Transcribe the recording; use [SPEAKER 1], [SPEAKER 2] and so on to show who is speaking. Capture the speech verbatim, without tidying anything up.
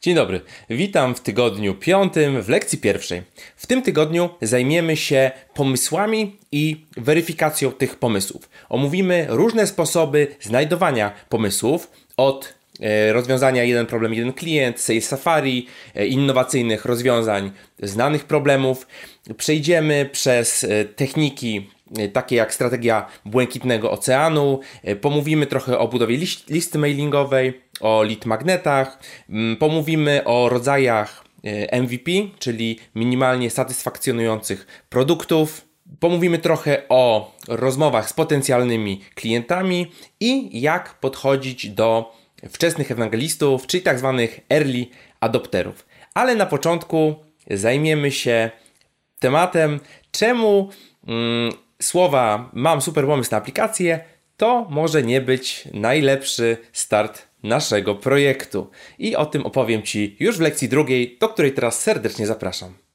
[SPEAKER 1] Dzień dobry, witam w tygodniu piątym w lekcji pierwszej. W tym tygodniu zajmiemy się pomysłami i weryfikacją tych pomysłów. Omówimy różne sposoby znajdowania pomysłów od e, rozwiązania jeden problem, jeden klient, Sales Safari, e, innowacyjnych rozwiązań znanych problemów. Przejdziemy przez e, techniki takie jak strategia błękitnego oceanu, pomówimy trochę o budowie listy mailingowej, o lead magnetach, pomówimy o rodzajach M V P, czyli minimalnie satysfakcjonujących produktów, pomówimy trochę o rozmowach z potencjalnymi klientami i jak podchodzić do wczesnych ewangelistów, czyli tak zwanych early adopterów. Ale na początku zajmiemy się tematem, czemu mm, słowa mam super pomysł na aplikację to może nie być najlepszy start naszego projektu. I o tym opowiem Ci już w lekcji drugiej, do której teraz serdecznie zapraszam.